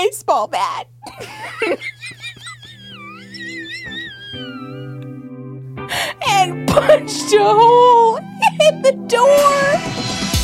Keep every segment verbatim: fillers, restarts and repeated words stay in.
baseball bat. And punched a hole in the door.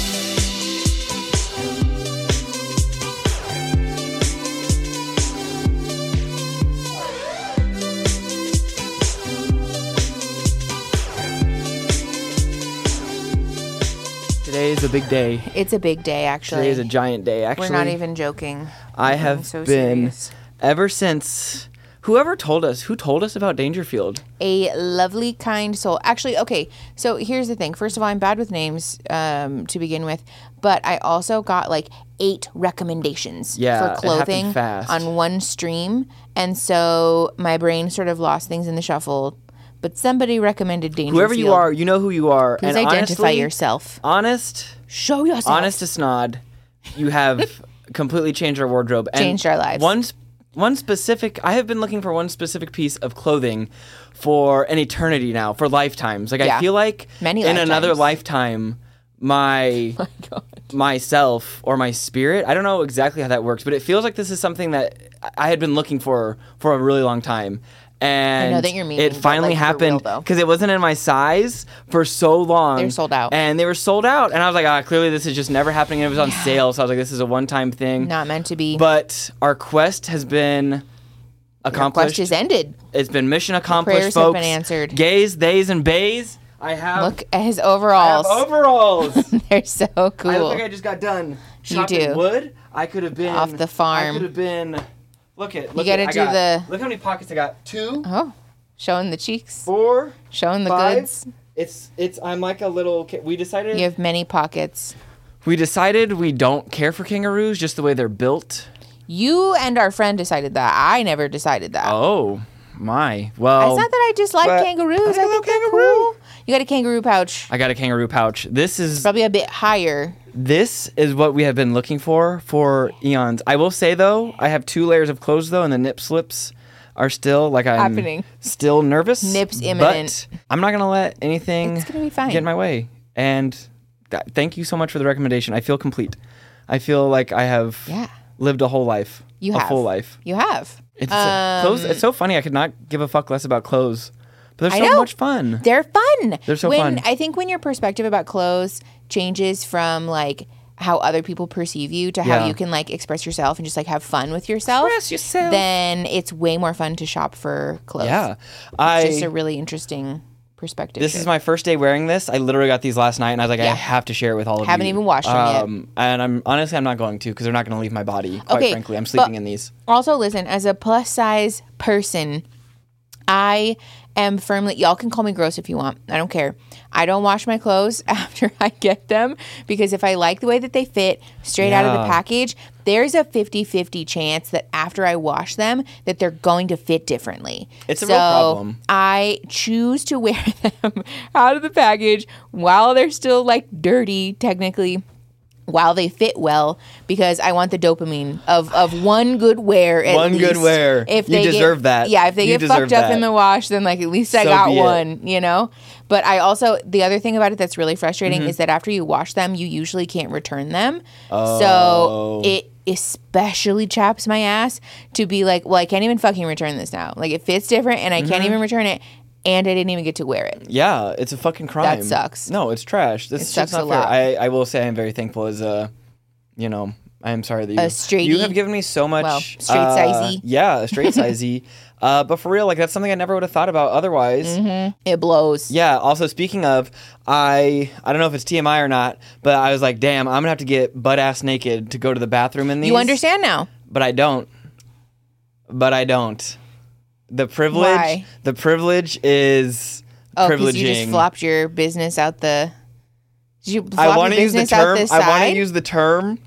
Today is a big day. It's a big day, actually. Today is a giant day, actually. We're not even joking. I I'm have so been, serious. ever since, whoever told us, who told us about Dangerfield? A lovely, kind soul. Actually, okay, so here's the thing. First of all, I'm bad with names um, to begin with, but I also got like eight recommendations Yeah, for it happened clothing fast. on one stream, and so my brain sort of lost things in the shuffle. But somebody recommended Dangerfield. Whoever you are, you know who you are. Please and identify honestly, yourself. Honest, Show yourself. honest to snod, you have completely changed our wardrobe. And Changed our lives. One, sp- one specific, I have been looking for one specific piece of clothing for an eternity now, for lifetimes. Like, Yeah. I feel like Many in another lifetimes. lifetime, my... Oh my God. myself or my spirit, I don't know exactly how that works, but it feels like this is something that I had been looking for for a really long time. And I know that you're meaning, it but, finally like, for happened real, though. because it wasn't in my size for so long. They're sold out. And they were sold out. And I was like, ah, clearly this is just never happening. And it was on sale. So I was like, this is a one-time thing. Not meant to be. But our quest has been Your accomplished. quest is ended. It's been mission accomplished, prayers have folks. been answered. Gays, theys, and bays. I have, Look at his I have overalls. overalls. They're so cool. I look like I just got done chopping do. wood. I could have been Off the farm. I could have been. Look at. Look gotta at, I do got- the- Look how many pockets I got. Two, Oh, showing the cheeks, four, showing the five. goods. It's it's. I'm like a little. ki- We decided. You have many pockets. We decided we don't care for kangaroos just the way they're built. You and our friend decided that. I never decided that. Oh my. Well. It's not that I dislike but kangaroos. I I, love think they're kangaroo. cool. You got a kangaroo pouch. I got a kangaroo pouch. This is Probably a bit higher. this is what we have been looking for for eons. I will say though, I have two layers of clothes though, and the nip slips are still like I'm Happening. still nervous. Nips imminent. But I'm not gonna let anything It's gonna be fine. get in my way. And th- thank you so much for the recommendation. I feel complete. I feel like I have Yeah. lived a whole life. You a have. full life. You have. It's Um, clothes. It's so funny. I could not give a fuck less about clothes, but they're I so know. much fun. They're fun. They're so when, fun. I think when your perspective about clothes changes from like how other people perceive you to Yeah. how you can like express yourself and just like have fun with yourself, Express yourself. then it's way more fun to shop for clothes. Yeah, It's I. just a really interesting perspective. This shift. is my first day wearing this. I literally got these last night, and I was like, I Yeah. have to share it with all of Haven't you. even washed them yet. um, And I'm honestly, I'm not going to because they're not going to leave my body. Quite Okay, frankly, I'm sleeping but- in these. Also, listen, as a plus size person, I am firmly, y'all can call me gross if you want. I don't care. I don't wash my clothes after I get them because if I like the way that they fit straight out of the Yeah. package, there's a fifty-fifty chance that after I wash them that they're going to fit differently. It's a so real problem. I choose to wear them out of the package while they're still like dirty technically. While they fit well, because I want the dopamine of, of one good wear. At One good least. wear. If You they deserve get, that. Yeah, if they You get deserve fucked up that. in the wash, then like at least I So got be it. one, you know. But I also the other thing about it that's really frustrating Mm-hmm. is that after you wash them, you usually can't return them. Oh. So it especially chaps my ass to be like, well, I can't even fucking return this now. Like it fits different, and I Mm-hmm. can't even return it, and I didn't even get to wear it. Yeah, it's a fucking crime. That sucks. No, it's trash. This It is just sucks not a fair. lot. I, I will say I'm very thankful as a, you know, I am sorry that you, A straighty- you have given me so much. well, straight uh, sizey. Yeah, a straight sizey. Uh, but for real, like that's something I never would have thought about otherwise. It blows. Yeah. Also, speaking of, I I don't know if it's T M I or not, but I was like, damn, I'm gonna have to get butt ass naked to go to the bathroom in these. You understand now? But I don't. But I don't. The privilege. Why? The privilege is Oh, privileging. because you just flopped your business out the. Did you flop I your want to use the business out term. the I want side? to use the term.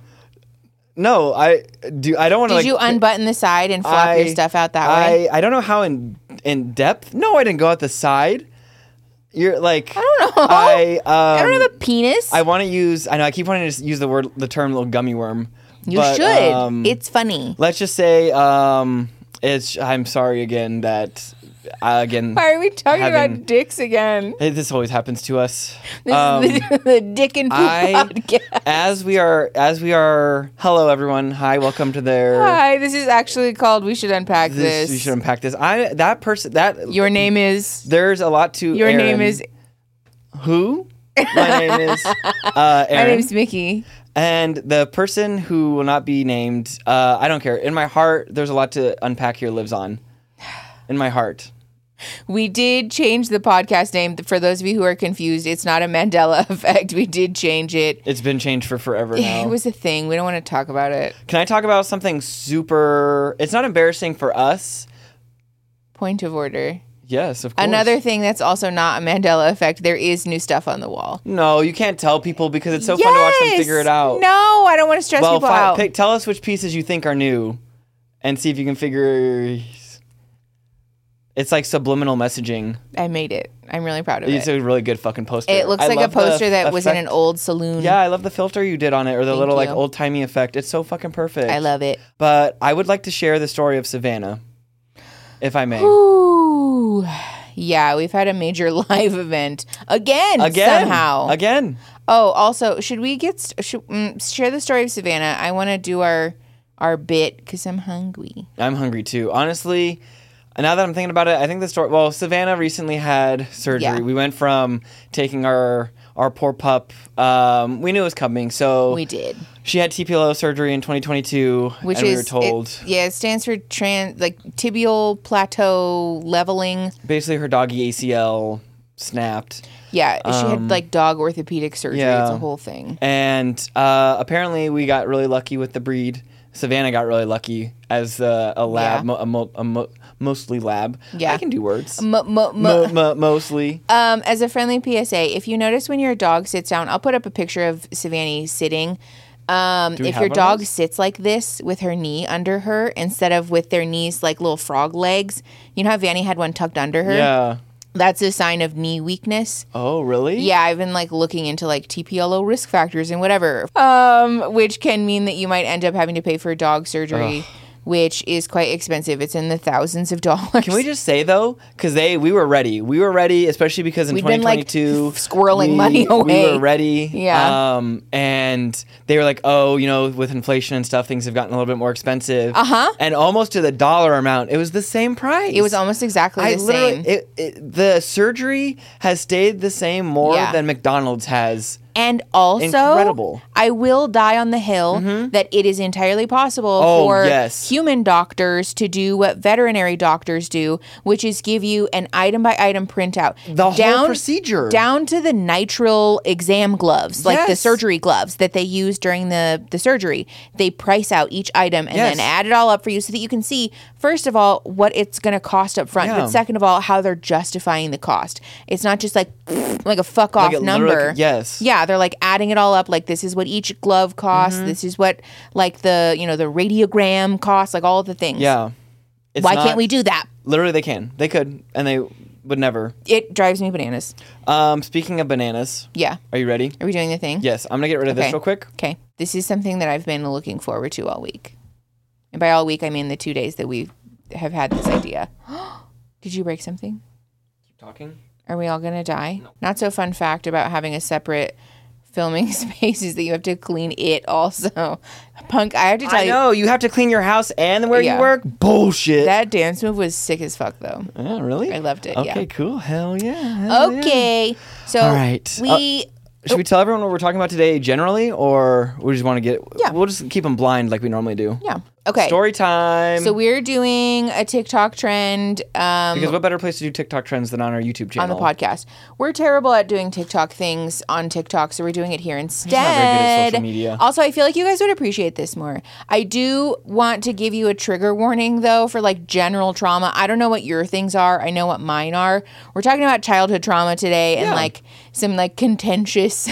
No, I do. I don't want to. Did like, you unbutton the side and flop I- your stuff out that I, way? I don't know how in in depth. No, I didn't go out the side. You're like. I don't know. I um. I don't have a penis. I want to use. I know. I keep wanting to use the word, the term, little gummy worm. you but, should. um, It's funny. Let's just say, um, it's. I'm sorry again that uh, again. Why are we talking having- about dicks again? Hey, this always happens to us. This Um, is the, the Dick and Poop I, podcast. as we are, as we are. Hello, everyone. Hi, welcome to their. Hi, this is actually called We Should Unpack This. This, we should unpack this. I that person that Your name is. there's a lot to. Your Aaron. name is. Who? My name is uh, Aaron. My name's Mickey. And the person who will not be named, uh, I don't care. In my heart, there's a lot to unpack here. Lives on. In my heart. We did change the podcast name. For those of you who are confused, it's not a Mandela effect. We did change it. It's been changed for forever now. It was a thing. We don't want to talk about it. Can I talk about something super? It's not embarrassing for us. Point of order. Yes, of course. Another thing that's also not a Mandela effect, there is new stuff on the wall. No, you can't tell people because it's so fun to watch them figure it out. No, I don't want to stress well, people fi- out. pick, tell us which pieces you think are new, and see if you can figure. It's like subliminal messaging. I made it. I'm really proud of It's it. a really good fucking poster. It looks I like a love the poster that was in an effect. old saloon. Yeah, I love the filter you did on it, or the Thank little like you. old timey effect. It's so fucking perfect. I love it. But I would like to share the story of Savannah, if I may. Ooh. Yeah, we've had a major live event again, Again, somehow. again. Oh, also, should we get st- should, mm, share the story of Savannah? I want to do our our bit because I'm hungry. I'm hungry too. Honestly, now that I'm thinking about it, I think the story. Well, Savannah recently had surgery. Yeah. We went from taking our our poor pup. Um, we knew it was coming, so We did, she had T P L O surgery in twenty twenty-two, which and is we were told it- yeah, it stands for trans like tibial plateau leveling. basically her doggy A C L snapped. Yeah, she had like dog orthopedic surgery. Um, yeah. It's a whole thing. And uh, apparently, we got really lucky with the breed. Savannah got really lucky as uh, a lab, Yeah. mo- a, mo- a mo- mostly lab. Yeah. I can do words. Mo- mo- mo- Mo- mo- mostly. Um, as a friendly P S A, if you notice when your dog sits down, I'll put up a picture of Savannah sitting. Um, Do we if have your one of dog those? sits like this with her knee under her instead of with their knees like little frog legs, you know how Vanny had one tucked under her? Yeah. That's a sign of knee weakness. Oh, really? Yeah, I've been like looking into like T P L O risk factors and whatever, um, which can mean that you might end up having to pay for dog surgery, which is quite expensive. It's in the thousands of dollars. Can we just say though, because they we were ready. We were ready, especially because in We'd been, like, twenty twenty-two, squirreling we, money We away. were ready. Yeah. Um, and they were like, oh, you know, with inflation and stuff, things have gotten a little bit more expensive. Uh huh. And almost to the dollar amount, it was the same price. It was almost exactly I the literally, same. it, it, the surgery has stayed the same more Yeah. than McDonald's has. And also, Incredible. I will die on the hill that it is entirely possible Oh, for yes. human doctors to do what veterinary doctors do, which is give you an item by item printout. The whole procedure. Down to the nitrile exam gloves, like the Yes. surgery gloves that they use during the, the surgery. They price out each item and Yes. then add it all up for you so that you can see, first of all, what it's going to cost up front, Yeah. but second of all, how they're justifying the cost. It's not just like, like a fuck off Like it literally number. could- yes. Yeah, they're like adding it all up. Like this is what each glove costs. Mm-hmm. This is what like the you know the radiogram costs. Like all of the things. Yeah. It's Why not- can't we do that? Literally, they can. They could, and they would never. It drives me bananas. Um, speaking of bananas, Yeah. are you ready? Are we doing the thing? Yes, I'm gonna get rid of this Okay. real quick. Okay. This is something that I've been looking forward to all week, and by all week I mean the two days that we have had this idea. Did you break something? Keep talking. Are we all gonna die? Not so fun fact about having a separate filming space is that you have to clean it also. Punk, I have to tell I you. know you have to clean your house and where Yeah. you work. Bullshit. That dance move was sick as fuck, though. yeah, really? I loved it, Okay, yeah. cool. Hell yeah. hell yeah. Okay, so All right. we Should we tell everyone what we're talking about today generally, or we just want to get? Yeah. We'll just keep them blind like we normally do. yeah okay. Story time. So we're doing a TikTok trend um, because what better place to do TikTok trends than on our YouTube on channel? the podcast. We're terrible at doing TikTok things on TikTok, so we're doing it here instead. not very good at social media. Also, I feel like you guys would appreciate this more. I do want to give you a trigger warning though for like general trauma. I don't know what your things are. I know what mine are. We're talking about childhood trauma today and Yeah. like some like contentious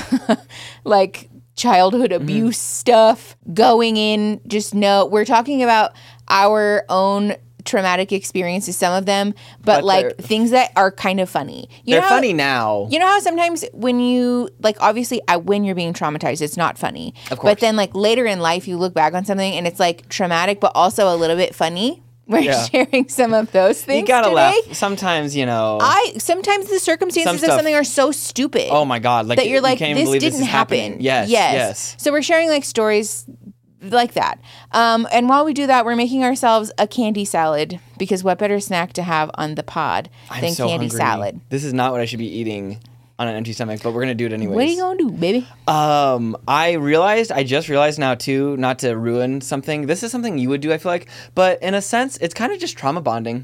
like childhood Mm-hmm. abuse stuff going in. Just know we're talking about our own traumatic experiences, some of them, but, But like they're- things that are kind of funny. You They're know how- funny now. You know how sometimes when you like, obviously, I, when you're being traumatized, it's not funny. Of course. But then, like later in life, you look back on something and it's like traumatic, but also a little bit funny. We're Yeah. sharing some of those things You gotta today. laugh. Sometimes, you know. I sometimes the circumstances Some of stuff- something are so stupid. oh my God! Like that you're like, you can't even this believe didn't this is happen. happening. Yes, yes, yes. So we're sharing like stories like that. Um, and while we do that, we're making ourselves a candy salad because what better snack to have on the pod I'm than so candy hungry. salad? This is not what I should be eating on an empty stomach, but we're gonna do it anyways. What are you gonna do, baby? Um, I realized, I just realized now too, not to ruin something. This is something you would do, I feel like, but in a sense, it's kind of just trauma bonding.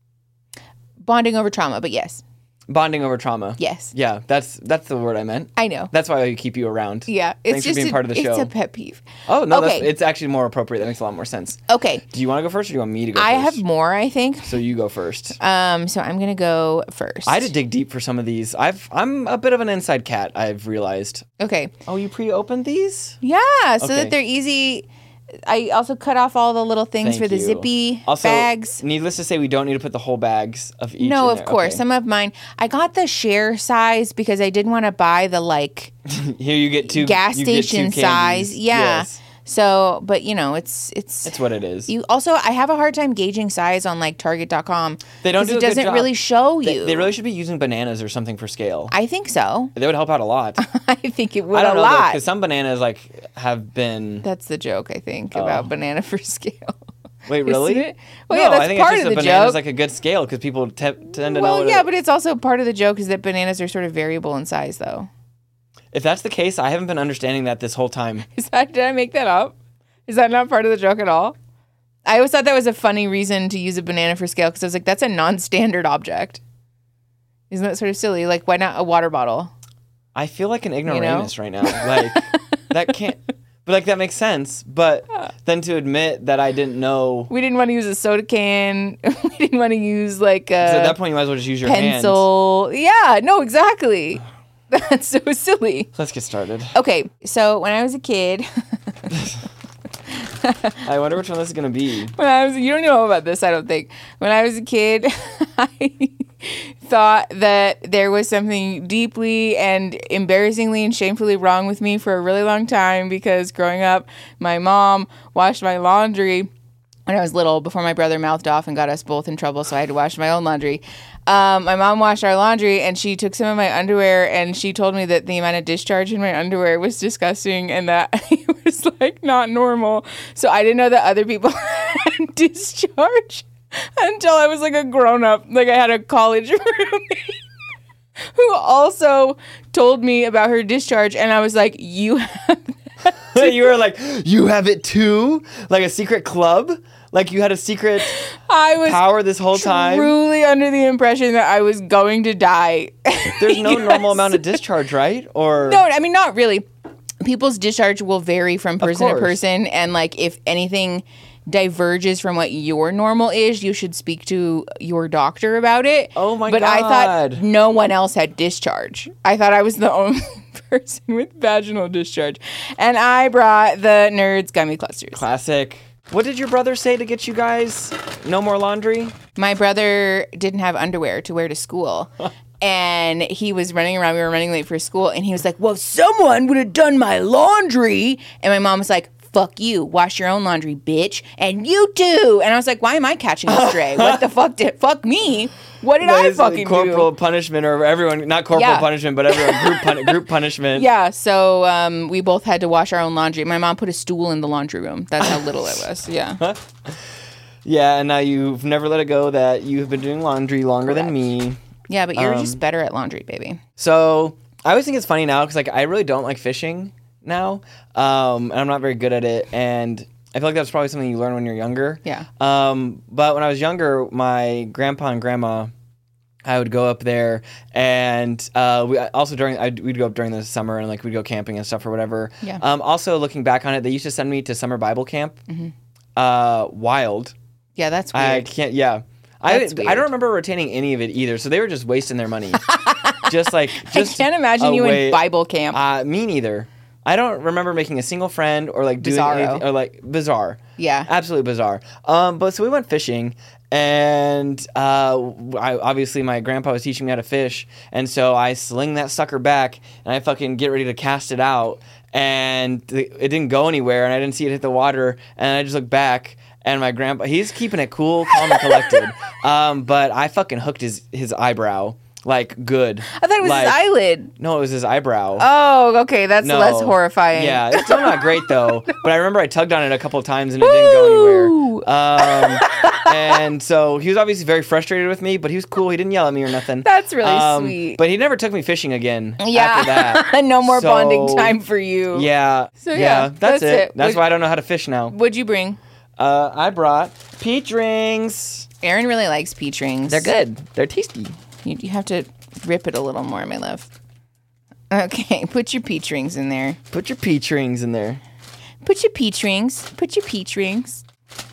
Bonding over trauma, but yes, Bonding over trauma. yes, Yeah, that's that's the word I meant. I know. That's why I keep you around. Yeah, it's Thanks just for being a, part of the it's show. a pet peeve. Oh no, that's, Okay. it's actually more appropriate. That makes a lot more sense. Okay, Do you want to go first, or do you want me to go I first? have more. I think. So you go first. Um, so I'm gonna go first. I had to dig deep for some of these. I've I'm a bit of an inside cat. I've realized. Okay. Oh, you pre-opened these? Yeah, so Okay. that they're easy. I also cut off all the little things Thank for the you. zippy Also, bags. needless to say, we don't need to put the whole bags of each. No, in of there. course. Okay. Some of mine. I got the share size because I didn't want to buy the like Here you get two gas you get two station candies. size. Yeah. Yes. So, but you know, it's it's It's what it is. you also I have a hard time gauging size on like target dot com. They don't do it a good doesn't job. really show They, you. they really should be using bananas or something for scale. I think so. They would help out a lot. I think it would I don't a know lot. because some bananas like have been. That's the joke, I think, about banana for scale. Wait, really? Isn't it? Well, no, yeah, that's I think part it's just of a the banana's joke. like a good scale because people te- tend to know. Well, what yeah, it- but it's also part of the joke is that bananas are sort of variable in size, though. if that's the case, I haven't been understanding that this whole time. Is that did I make that up? Is that not part of the joke at all? I always thought that was a funny reason to use a banana for scale because I was like, that's a non-standard object. Isn't that sort of silly? Like, why not a water bottle? I feel like an know? ignoramus right now. Like that can't. But like that makes sense. But then to admit that I didn't know. We didn't want to use a soda can. We didn't want to use like a So at that point, you might as well just use your hand. pencil. Yeah, no, exactly. That's so silly. Let's get started. Okay, so when I was a kid, I wonder which one this is gonna be. when I was, you don't know about this, I don't think. When I was a kid, I thought that there was something deeply and embarrassingly and shamefully wrong with me for a really long time because growing up, my mom washed my laundry when I was little before my brother mouthed off and got us both in trouble, so I had to wash my own laundry. Um, my mom washed our laundry and she took some of my underwear and she told me that the amount of discharge in my underwear was disgusting and that it was like not normal. So I didn't know that other people had discharge until I was like a grown up. Like I had a college roommate who also told me about her discharge and I was like, you have You were like, you have it too? Like a secret club? Like you had a secret I was power this whole time? truly under the impression that I was going to die. There's no Yes. normal amount of discharge, right? Or No, I mean, not really. People's discharge will vary from person to course. person. And, like, if anything diverges from what your normal is, you should speak to your doctor about it. Oh, my but I God. thought no one else had discharge. I thought I was the only person with vaginal discharge. And I brought the Nerds Gummy Clusters. classic. What did your brother say to get you guys no more laundry? My brother didn't have underwear to wear to school. And he was running around. We were running late for school. And he was like, well, someone would have done my laundry. And my mom was like, fuck you. Wash your own laundry, bitch. And you too. And I was like, why am I catching a stray? What the fuck did, fuck me? What did I There's fucking corporal do? punishment, or everyone, not corporal Yeah. punishment, but everyone group, pun- group punishment. Yeah, so um, we both had to wash our own laundry. My mom put a stool in the laundry room. That's how little it was. Yeah. Yeah, and now you've never let it go that you've been doing laundry longer than me. Yeah, but you're Um, just better at laundry, baby. So I always think it's funny now because like I really don't like fishing now, um, and I'm not very good at it. And I feel like that's probably something you learn when you're younger. Yeah. Um, but when I was younger, my grandpa and grandma, I would go up there, and uh, we also during I'd, we'd go up during the summer and like we'd go camping and stuff or whatever. Yeah. Um, also looking back on it, they used to send me to summer Bible camp. Uh, wild. Yeah, that's I weird. can't. Yeah. I, That's I weird. don't remember retaining any of it either, so they were just wasting their money. just like just I can't imagine a you way- in Bible camp. Uh, me neither. I don't remember making a single friend or like doing Bizarro. anything, or like bizarre. Yeah. Absolutely bizarre. Um, but so we went fishing, and uh, I, obviously my grandpa was teaching me how to fish, and so I sling that sucker back, and I fucking get ready to cast it out, and th- it didn't go anywhere, and I didn't see it hit the water, and I just looked back, And my grandpa, he's keeping it cool, calm, and collected. Um, but I fucking hooked his, his eyebrow. Like, good. I thought it was like, his eyelid. No, it was his eyebrow. Oh, okay. That's No. less horrifying. Yeah, it's still not great, though. But I remember I tugged on it a couple of times and it didn't go anywhere. Um, and so he was obviously very frustrated with me, but he was cool. He didn't yell at me or nothing. That's really um, sweet. But he never took me fishing again Yeah. after that. No more So, bonding time for you. Yeah. So, yeah, yeah, that's, that's it. it. That's Would- why I don't know how to fish now. What'd you bring? Uh, I brought peach rings. Aaron really likes peach rings. They're good. They're tasty. You, you have to rip it a little more, my love. Okay, put your peach rings in there. Put your peach rings in there. Put your peach rings. Put your peach rings.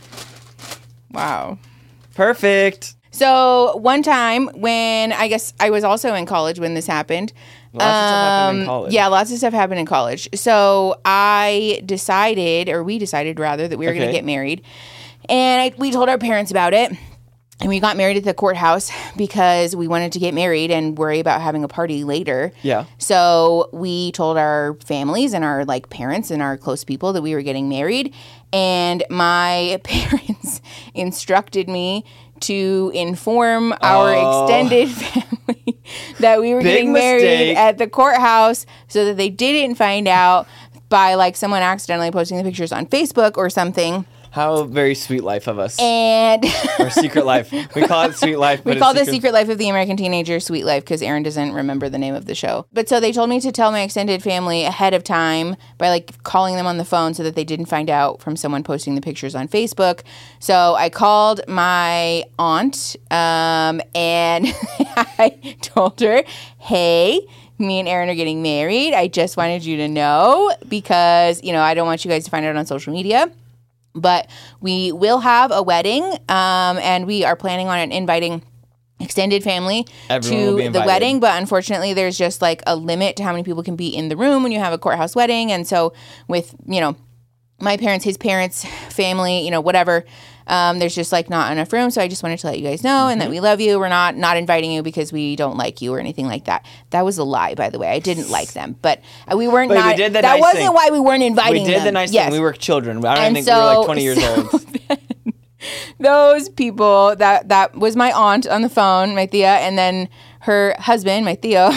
Wow. Perfect. So one time when I guess I was also in college when this happened. Lots of stuff happened in Um, college. Yeah, lots of stuff happened in college. So I decided, or we decided rather, that we were going Okay. to get married. And I, we told our parents about it. And we got married at the courthouse because we wanted to get married and worry about having a party later. Yeah. So we told our families and our like parents and our close people that we were getting married. And my parents instructed me to inform our Oh. extended family that we were Big getting married mistake. at the courthouse so that they didn't find out by like someone accidentally posting the pictures on Facebook or something. How very sweet life of us. And Or secret life. We call it sweet life. we but call it's the Secret Life of the American Teenager Sweet Life because Aaron doesn't remember the name of the show. But so they told me to tell my extended family ahead of time by like calling them on the phone so that they didn't find out from someone posting the pictures on Facebook. So I called my aunt um, and I told her, hey, me and Aaron are getting married. I just wanted you to know because, you know, I don't want you guys to find out on social media. But we will have a wedding, um, and we are planning on inviting extended family Everyone will be to the invited. wedding. But unfortunately, there's just like a limit to how many people can be in the room when you have a courthouse wedding. And so with, you know, my parents, his parents, family, you know, whatever, um, there's just like not enough room. So I just wanted to let you guys know and that Mm-hmm. we love you. We're not not inviting you because we don't like you or anything like that. That was a lie, by the way. I didn't like them, but uh, we weren't But we not. did the that nice wasn't thing. why we weren't inviting We did them. the nice Yes. thing. We were children. I don't And think we were like so- twenty years so old. then those people that that was my aunt on the phone, my Thea, and then her husband, my Theo,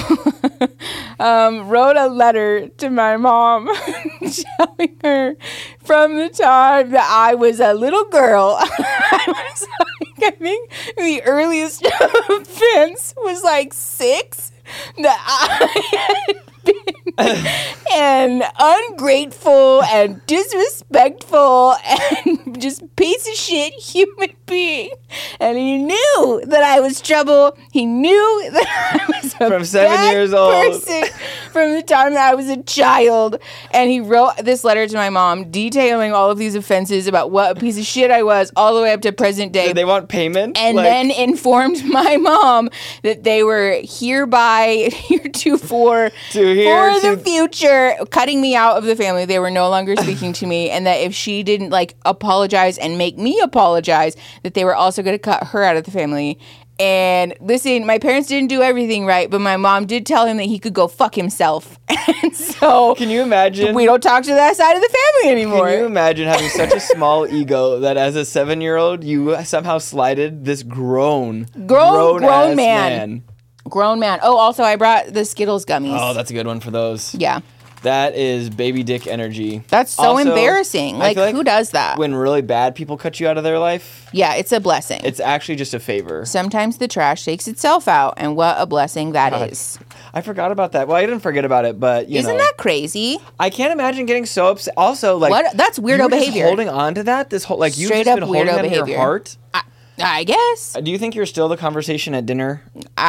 um, wrote a letter to my mom telling her from the time that I was a little girl. I was like, I think the earliest offense was like six that I had been an ungrateful and disrespectful and just piece of shit human being. And he knew that I was trouble. He knew that I was a From seven bad years old. person from the time that I was a child. And he wrote this letter to my mom detailing all of these offenses about what a piece of shit I was all the way up to present day. Did they want payment? And Like, then informed my mom that they were hereby heretofore To here for the to- future cutting me out of the family. They were no longer speaking to me, and that if she didn't like apologize and make me apologize, that they were also going to cut her out of the family. And listen, my parents didn't do everything right, but my mom did tell him that he could go fuck himself. And so Can you imagine? we don't talk to that side of the family anymore. Can you imagine having such a small ego that as a seven-year-old you somehow slighted this grown, Grown- grown grown-ass man. Grown man. Oh, also, I brought the Skittles gummies. Oh, that's a good one for those. Yeah. That is baby dick energy. That's so Also, embarrassing. I Like, feel who does that? When really bad people cut you out of their life, Yeah, it's a blessing. it's actually just a favor. Sometimes the trash takes itself out, and what a blessing that is. God. I forgot about that. Well, I didn't forget about it, but you Isn't know, that crazy? I can't imagine getting so upset. Also, like What? That's weirdo you were just behavior. holding on to that this whole like you've Straight just up been holding weirdo that in behavior. your heart. I, I guess. Do you think you're still the conversation at dinner?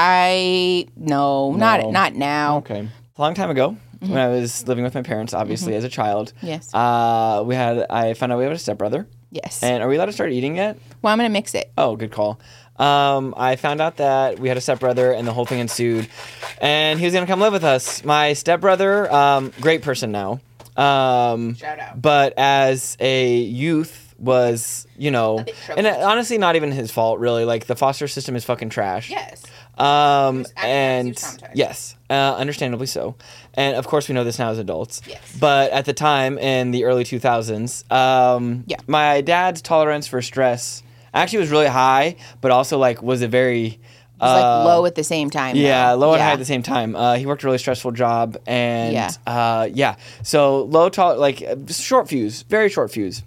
I no, not No. not now. Okay. A long time ago, when I was living with my parents, obviously as a child, Yes. uh, we had I found out we had a stepbrother. Yes. And are we allowed to start eating yet? Well, I'm gonna mix it. Oh, good call. Um, I found out that we had a stepbrother, and the whole thing ensued. And he was gonna come live with us. My stepbrother, um, great person now. Um, Shout out. But as a youth, was, you know, bit and troubled. honestly, not even his fault, really. Like, the foster system is fucking trash. Yes. Um, was acting and like he was traumatized. yes, uh, understandably so. And of course, we know this now as adults. Yes. But at the time, in the early two thousands, um, Yeah. my dad's tolerance for stress actually was really high, but also, like, was a very... It was like low at the same time. Yeah, though. low and yeah. high at the same time. Uh, he worked a really stressful job, and Yeah. uh, yeah. So low, tol- like uh, short fuse, very short fuse.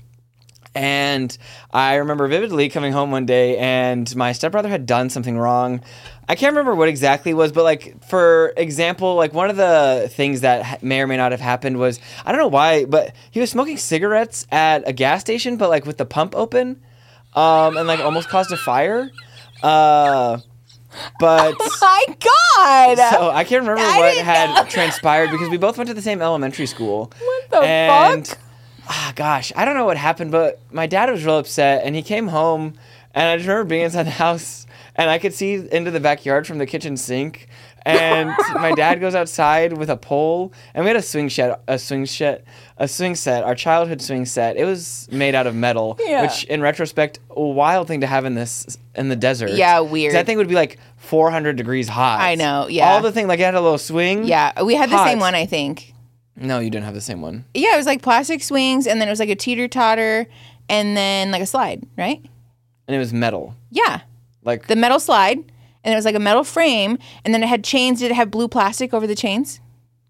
And I remember vividly coming home one day, and my stepbrother had done something wrong. I can't remember what exactly it was, but like for example, like one of the things that ha- may or may not have happened was I don't know why, but he was smoking cigarettes at a gas station, but like with the pump open, um, and like almost caused a fire. Uh, but My God. so I can't remember I what didn't had know. transpired because we both went to the same elementary school. What the and, fuck? Ah, gosh, I don't know what happened, but my dad was real upset, and he came home, and I just remember being inside the house, and I could see into the backyard from the kitchen sink, and my dad goes outside with a pole, and we had a swing set, a swing set, a swing set, our childhood swing set. It was made out of metal, Yeah. which, in retrospect, a wild thing to have in this in the desert. Yeah, 'Cause weird. That thing would be like four hundred degrees hot. I know, yeah. All the thing, like it had a little swing. Yeah, we had the Hot. same one, I think. No, you didn't have the same one. Yeah, it was like plastic swings, and then it was like a teeter totter, and then like a slide, right? And it was metal. Yeah, Like the metal slide, and it was like a metal frame, and then it had chains. Did it have blue plastic over the chains?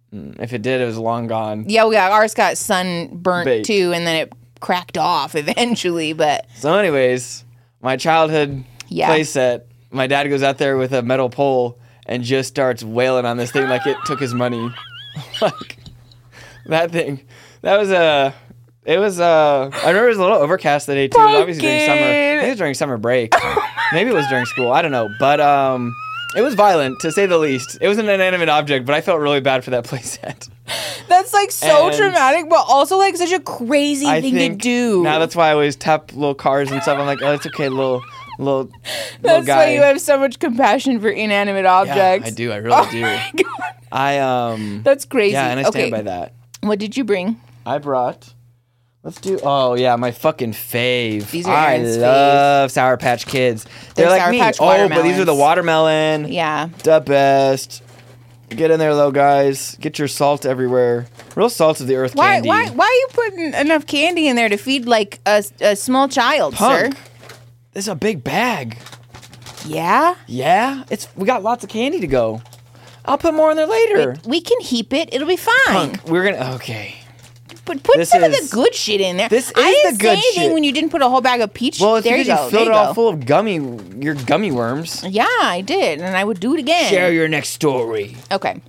if it did, it was long gone. Yeah, we got ours got sunburnt Baked. too, and then it cracked off eventually. But So, anyways, my childhood Yeah. play set, my dad goes out there with a metal pole and just starts wailing on this thing like it took his money. Like, that thing. That was a. It was, uh, I remember it was a little overcast that day too. It was obviously during summer. I think it was during summer break. Maybe it was during school. I don't know. But, um, it was violent, to say the least. It was an inanimate object, but I felt really bad for that playset. that's like so And- traumatic, but also like such a crazy I thing to think do. Now that's why I always tap little cars and stuff. I'm like, oh, it's okay, little, little, little That's guy. why you have so much compassion for inanimate Yeah, objects. I do. I really Oh do. my God. I um. That's crazy. Yeah, and I okay. stand by that. What did you bring? I brought. Let's do. Oh yeah, my fucking fave. These are I Aaron's love Sour Patch Kids. They're, They're like Sour me. Patch oh, but these are the watermelons. watermelon. Yeah. The best. Get in there, little guys. Get your salt everywhere. Real salt of the earth Why, candy. why, why are you putting enough candy in there to feed like a, a small child, Punk. sir? This is a big bag. Yeah. Yeah, it's we got lots of candy to go. I'll put more in there later. We can heap it. It'll be fine. Punk, we're gonna okay. Put put This some of is- the good shit in there. this I is didn't the good say anything shit. when you didn't put a whole bag of peach. Well, it's there you because you, go. filled there it you all go. full of gummy, your gummy worms. Yeah, I did, and I would do it again. Share your next story. Okay.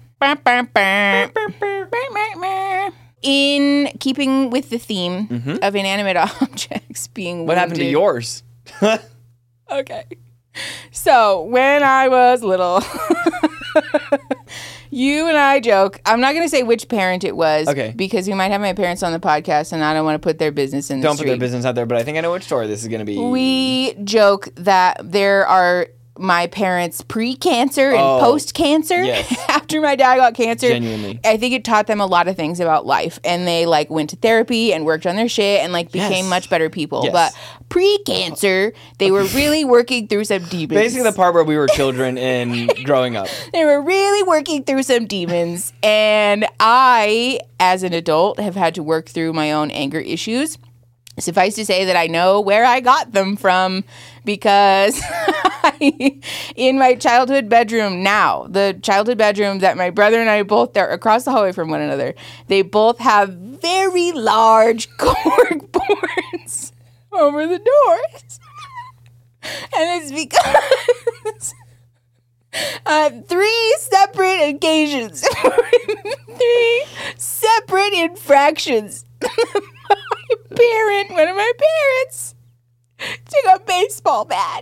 In keeping with the theme of inanimate objects being Mm-hmm. What happened to wounded- yours? Okay. So when I was little, you and I joke. I'm not going to say which parent it was. Okay. Because we might have my parents on the podcast and I don't want to put their business in the Don't put street. their business out there, but I think I know which story this is going to be. We joke that there are my parents pre-cancer and Oh, post-cancer. yes. After my dad got cancer. Genuinely. I think it taught them a lot of things about life. And they like went to therapy and worked on their shit and like became Yes. much better people. Yes. But pre-cancer, they were really working through some demons. Basically, the part where we were children in growing up. They were really working through some demons. And I, as an adult, have had to work through my own anger issues. Suffice to say that I know where I got them from because I, in my childhood bedroom now, the childhood bedroom that my brother and I both, they're across the hallway from one another, they both have very large cork boards over the doors. And it's because uh, three separate occasions, three separate infractions. My parent, one of my parents, took a baseball bat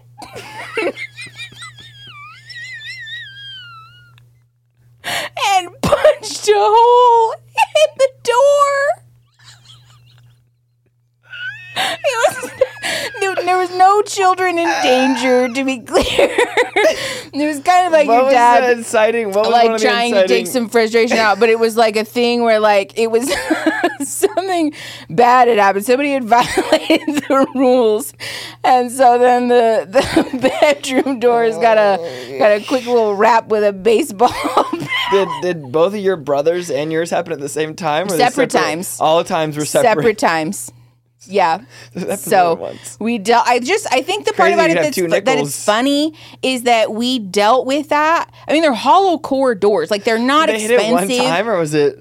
and punched a hole in the door. It was, And there was no children in danger, to be clear. It was kind of like What your was dad, the inciting? What was one like of the trying to take inciting- some frustration out, but it was like a thing where like it was something bad had happened. Somebody had violated the rules, and so then the the bedroom doors got a got a quick little rap with a baseball bat. Did, did both of your brothers and yours happen at the same time? Or they Separate times. All times were separate. Separate times. Yeah. That's So the ones. we dealt. I just I think the part Crazy about you it could have that's two fu- that nickels. it's funny is that we dealt with that. I mean, they're hollow core doors. Like they're not They hit it expensive. one time, or was it?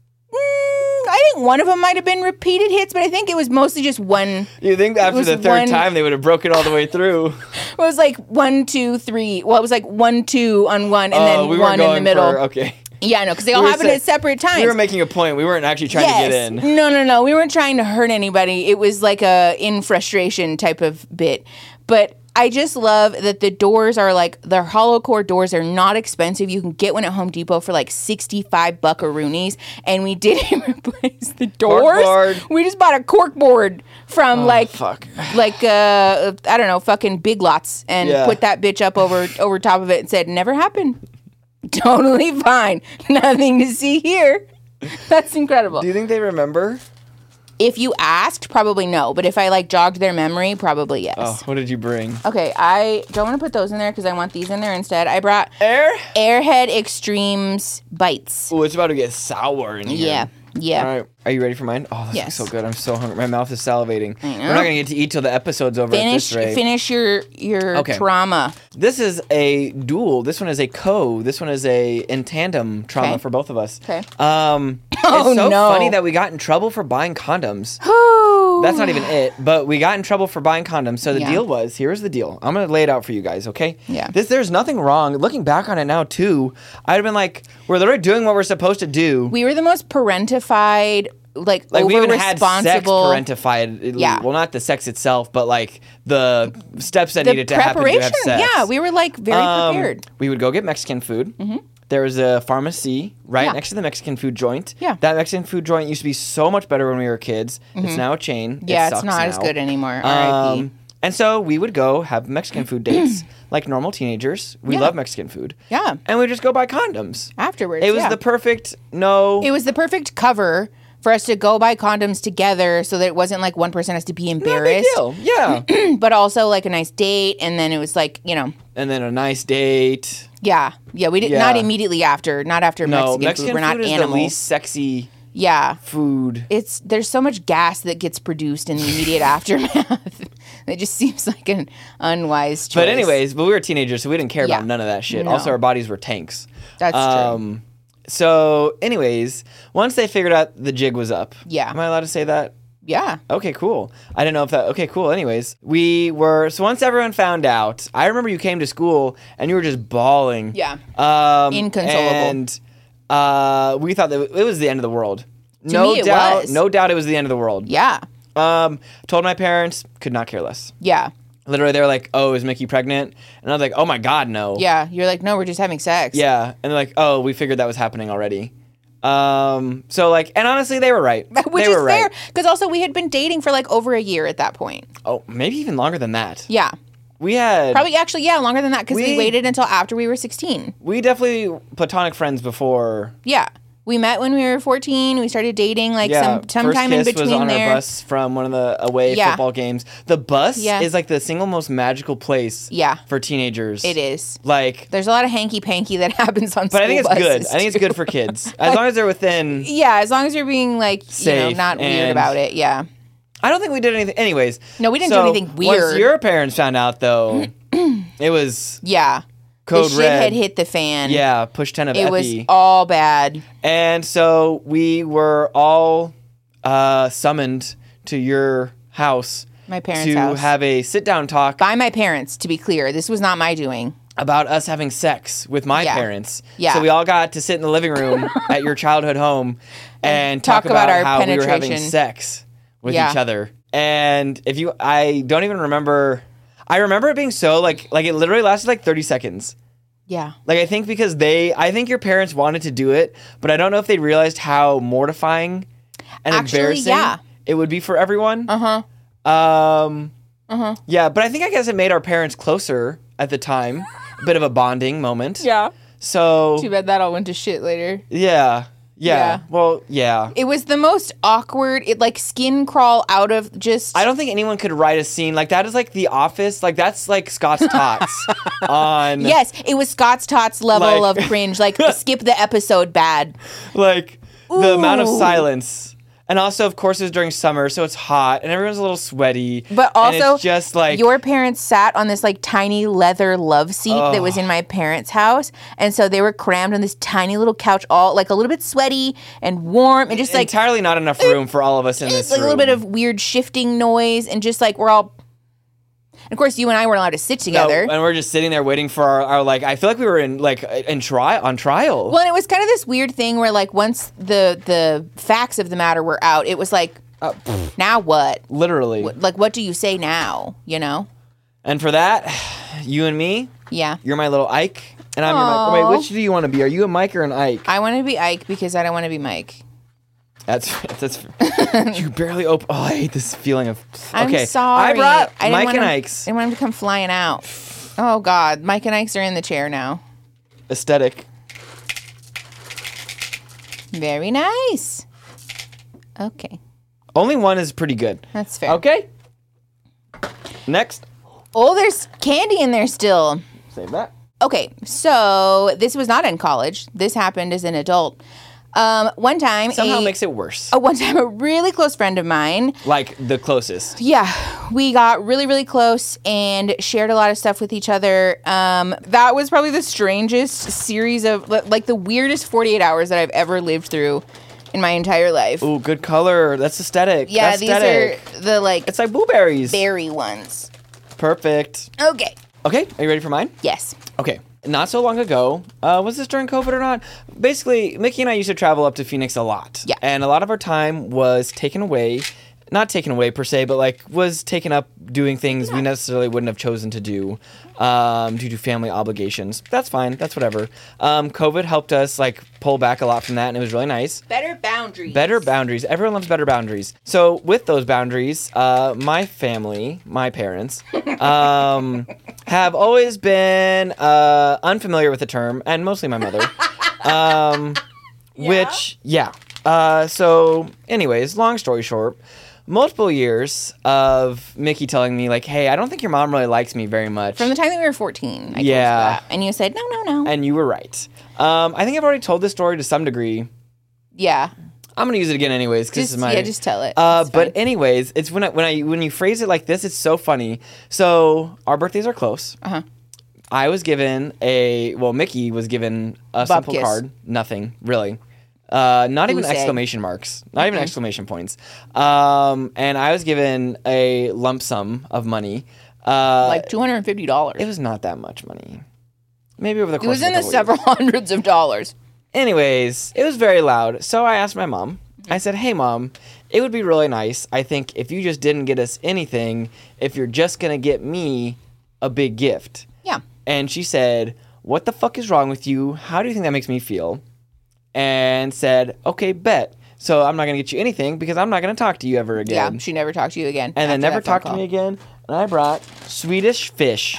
Mm, I think one of them might have been repeated hits, but I think it was mostly just one. You think after was the third one- time they would have broken all the way through? It was like one, two, three. Well, it was like one, two on one, and Oh, then we one weren't in the going middle. for okay. Yeah, no, because they all were happened sa- at separate times. We were making a point. We weren't actually trying yes. to get in. No, no, no. We weren't trying to hurt anybody. It was like a in frustration type of bit. But I just love that the doors are like, their hollow core doors are not expensive. You can get one at Home Depot for like sixty-five buckaroonies. And we didn't replace the doors. Corkboard. We just bought a cork board from like, fuck. like uh, I don't know, fucking Big Lots and Yeah. put that bitch up over, over top of it and said, never happened. Totally fine. Nothing to see here. That's incredible. Do you think they remember? If you asked, probably no. But if I like jogged their memory, probably yes. Oh, what did you bring? Okay, I don't want to put those in there because I want these in there instead. I brought Air? Airhead Extremes Bites. Oh, it's about to get sour in here. Yeah, yeah. All right. Are you ready for mine? Oh, this Yes. looks so good. I'm so hungry. My mouth is salivating. know. We're not going to get to eat till the episode's over Finish, at this rate. finish your your Okay. trauma. This is a dual. This one is a co. This one is a in tandem trauma Okay. for both of us. Okay. Um, Oh, it's so no. funny that we got in trouble for buying condoms. Ooh. That's not even it, but we got in trouble for buying condoms. So the Yeah. deal was, here's the deal. I'm gonna lay it out for you guys, okay? Yeah. This there's nothing wrong. Looking back on it now too, I'd have been like, we're literally doing what we're supposed to do. We were the most parentified, like, Like over we even had sex responsible. parentified. Yeah. Well, not the sex itself, but like the steps that The needed to happen to have preparation. sex. Yeah, we were like very Um, prepared. We would go get Mexican food. There was a pharmacy right Yeah. next to the Mexican food joint. Yeah. That Mexican food joint used to be so much better when we were kids. It's now a chain. It Yeah, it's sucks not as now. good anymore. R I P. Um, and so we would go have Mexican food dates like normal teenagers. We Yeah. love Mexican food. Yeah. And we just go buy condoms. Afterwards, It was yeah. the perfect no. It was the perfect cover for us to go buy condoms together so that it wasn't like one person has to be no big embarrassed, deal. Yeah. but also like a nice date. And then it was like, you know, And then a nice date. yeah. Yeah. We did Yeah. not immediately after, not after No, Mexican, Mexican food. We're not food is animals. the least sexy Yeah. food. It's, there's so much gas that gets produced in the immediate aftermath. It just seems like an unwise choice. But anyways, but we were teenagers, so we didn't care Yeah. about none of that shit. No. Also, our bodies were tanks. That's true. Um, so, anyways, once they figured out the jig was up. Yeah. Am I allowed to say that? Yeah. Okay, cool. I didn't know if that. Okay, cool. Anyways, we were. So once everyone found out, I remember you came to school and you were just bawling. Yeah. Um, Inconsolable. And uh, we thought that it was the end of the world. no me, it doubt. was. No doubt it was the end of the world. Yeah. Um, told my parents, could not care less. Yeah. Literally, they were like, "Oh, is Mickey pregnant?" And I was like, "Oh my God, no." Yeah. You're like, no, we're just having sex. Yeah. And they're like, "Oh, we figured that was happening already." Um. So like, and honestly, they were right. Which they is were fair right. because also we had been dating for like over a year at that point. Oh, maybe even longer than that. Yeah. We had Probably actually, yeah, longer than that because we, We- waited until after we were sixteen. we definitely platonic friends before. Yeah. We met when we were fourteen. We started dating like Yeah, some sometime in first kiss between was on there. our bus from one of the away Yeah. football games. The bus Yeah. is like the single most magical place Yeah. for teenagers. It is. Like, There's a lot of hanky panky that happens on but I think it's school good. buses, I think it's too. good for kids. As long as they're within. Yeah, as long as you're being like, you know, Safe not weird and- about it. Yeah. I don't think we did anything. Anyways. No, we didn't do so anything weird. Once your parents found out, though, it was Yeah. code the shit red. had hit the fan. Yeah, push ten of It epi. was all bad. And so we were all uh, summoned to your house My parents' to house. have a sit down talk By my parents, to be clear. This was not my doing. about us having sex with my Yeah. parents. Yeah. So we all got to sit in the living room at your childhood home and, talk talk, about about, our how we were having penetration. sex with Yeah. each other. And if you, I don't even remember. I remember it being so like like it literally lasted like thirty seconds. Yeah. Like, I think because they, I think your parents wanted to do it, but I don't know if they realized how mortifying and Actually, embarrassing yeah. it would be for everyone. Uh huh. Um, Uh-huh. Yeah, but I think I guess it made our parents closer at the time. A bit of a bonding moment. Yeah. So. Too bad that all went to shit later. Yeah. Yeah. Yeah. Well, yeah. It was the most awkward. It like skin crawl out of just. I don't think anyone could write a scene like that. Is like The Office. Like that's like Scott's Tots on. Yes, it was Scott's Tots level Like- of cringe. Like skip the episode bad. Like the amount of Ooh. silence. And also, of course, it was during summer, so it's hot and everyone's a little sweaty. But and also, it's just like your parents sat on this like tiny leather love seat that was in my parents' house, and so they were crammed on this tiny little couch, all like a little bit sweaty and warm, and just like entirely not enough room for all of us in this like a room. little bit of weird shifting noise, and just like we're all. And of course, you and I weren't allowed to sit No, together. and we're just sitting there waiting for our, our like. I feel like we were in like in trial on trial. Well, and it was kind of this weird thing where like once the the facts of the matter were out, it was like, Uh, now what? Literally. Like, what do you say now? You know? And for that, you and me, Yeah. you're my little Ike, and I'm your Aw. Mike. Wait, which do you want to be? Are you a Mike or an Ike? I want to be Ike because I don't want to be Mike. That's that's. You barely open. Oh, I hate this feeling of. I'm Okay, sorry. I brought I didn't Mike want and him, Ike's I didn't want him to come flying out. Oh God, Mike and Ike's are in the chair now. aesthetic. Very nice. Okay, Only one is pretty good. that's fair. Okay. Next, Oh, there's candy in there still. save that. Okay, so this was not in college. This happened as an adult. Um, one time, Somehow a, makes it worse. a one time a really close friend of mine. Like the closest. Yeah, we got really, really close and shared a lot of stuff with each other. Um, that was probably the strangest series of, like, the weirdest forty-eight hours that I've ever lived through in my entire life. Ooh, good color. That's aesthetic. yeah, That's these aesthetic. are the, like, It's like blueberries. berry ones. Perfect. Okay. Okay, are you ready for mine? Yes. Okay. Not so long ago, uh, was this during COVID or not? Basically, Mickey and I used to travel up to Phoenix a lot. Yeah. And a lot of our time was taken away, not taken away per se, but like was taken up doing things we necessarily wouldn't have chosen to do um, due to family obligations. That's fine. That's whatever. Um, COVID helped us like pull back a lot from that, and it was really nice. Better boundaries. Better boundaries. Everyone loves better boundaries. So with those boundaries, uh, my family, my parents, um, have always been uh, unfamiliar with the term, and mostly my mother. Um, Yeah? Which, yeah. Uh, so, anyways, long story short, multiple years of Mickey telling me, like, hey, I don't think your mom really likes me very much. From the time that we were fourteen. I Yeah. Told you that. And you said, no, no, no. And you were right. Um, I think I've already told this story to some degree. yeah. I'm gonna use it again anyways because this Just, is my yeah, just tell it. Uh, It's but fine. anyways, it's when I, when I when you phrase it like this, it's so funny. So our birthdays are close. Uh-huh. I was given a well, Mickey was given a simple kiss. card. Nothing really. Uh, not even Goose egg. exclamation marks. Not even exclamation points. Um, and I was given a lump sum of money. Uh, like two hundred fifty dollars. it was not that much money. Maybe over the It course was of in a the couple several hundreds of dollars. Anyways, it was very loud. So I asked my mom. I said, hey, mom, it would be really nice, I think, if you just didn't get us anything, if you're just going to get me a big gift. Yeah. And she said, what the fuck is wrong with you? How do you think that makes me feel? And said, okay, bet. So I'm not going to get you anything because I'm not going to talk to you ever again. Yeah. She never talked to you again. And then after never that phone talked to call. me again. And I brought Swedish fish.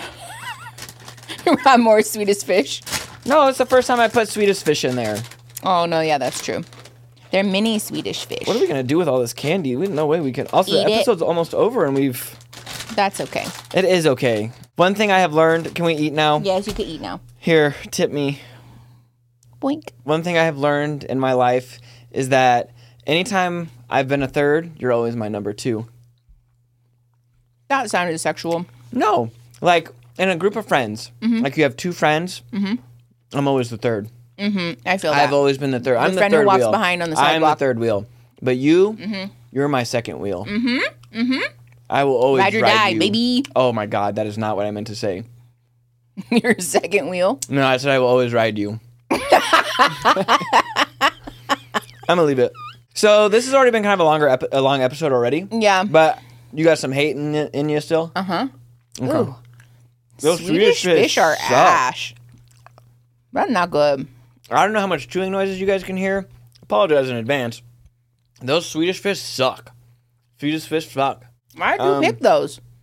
More Swedish fish. No, it's the first time I put Swedish fish in there. Oh, no, yeah, that's true. They're mini Swedish fish. What are we going to do with all this candy? We no way we can. Also, Eat the it. episode's almost over and we've. That's okay. It is okay. One thing I have learned. Can we eat now? Yes, you could eat now. Here, tip me. Boink. One thing I have learned in my life is that anytime I've been a third, you're always my number two. That sounded sexual. No, like in a group of friends, Mm-hmm. like you have two friends. Mm-hmm. I'm always the third. Mm-hmm. I feel that. I've always been the third. I'm the friend who third walks wheel. behind on the I'm the sidewalk. third wheel. But you, you're my second wheel. Mm-hmm. Mm-hmm. I will always Ride or ride die, you. baby. Oh my God, that is not what I meant to say. Your second wheel. No, I said I will always ride you. I'm gonna leave it. So this has already been kind of a longer, epi- a long episode already. Yeah. But you got some hate in, in you still? Uh huh. Okay. Ooh. Those Swedish fish are suck. ash. That's not good. I don't know how much chewing noises you guys can hear. Apologize in advance. Those Swedish fish suck. Swedish fish suck. Why'd you Um, pick those?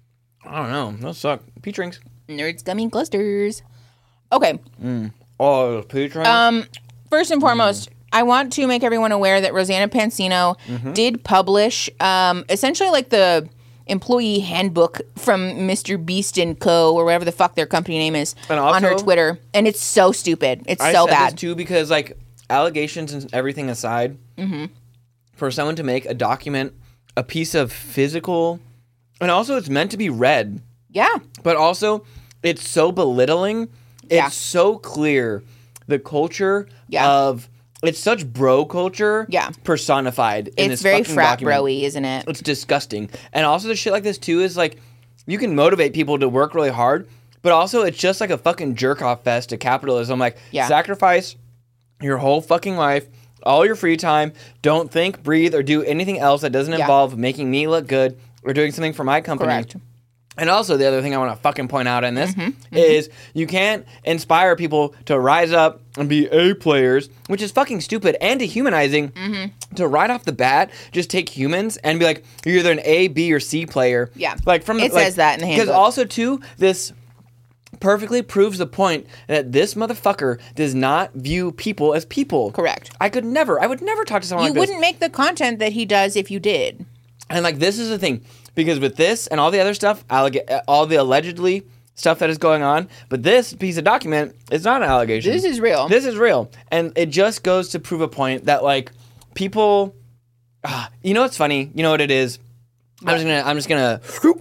I don't know. Those suck. Peach rings. Nerds gummy clusters. Okay. Oh, peach rings. Um, first and foremost, I want to make everyone aware that Rosanna Pansino Mm-hmm. did publish um, essentially like the employee handbook from Mister Beast and Co. or whatever the fuck their company name is And on her also- Twitter. And it's so stupid. It's I so said bad. this too because like allegations and everything aside, Mm-hmm. for someone to make a document a piece of physical, and also it's meant to be read, Yeah. but also it's so belittling. It's Yeah. so clear the culture Yeah. of it's such bro culture. Yeah. personified. In It's this very fucking frat document. bro-y, isn't it? It's disgusting. And also the shit like this too is like you can motivate people to work really hard, but also it's just like a fucking jerk off fest to capitalism. Like Yeah. sacrifice your whole fucking life, all your free time, don't think, breathe, or do anything else that doesn't Yeah. involve making me look good or doing something for my company. Correct. And also the other thing I want to fucking point out in this Mm-hmm. is you can't inspire people to rise up and be A players, which is fucking stupid and dehumanizing. Mm-hmm. To right off the bat, just take humans and be like, you're either an A, B, or C player. Yeah. like from It like, says that in the Because handbook. also too, this perfectly proves the point that this motherfucker does not view people as people. Correct. I could never, I would never talk to someone You like this. wouldn't make the content that he does if you did. And like this is the thing, because with this and all the other stuff, alleg- all the allegedly stuff that is going on, but this piece of document is not an allegation. This is real. This is real, and it just goes to prove a point that like people, ah, you know what's funny? You know what it is? I'm just gonna, I'm just gonna.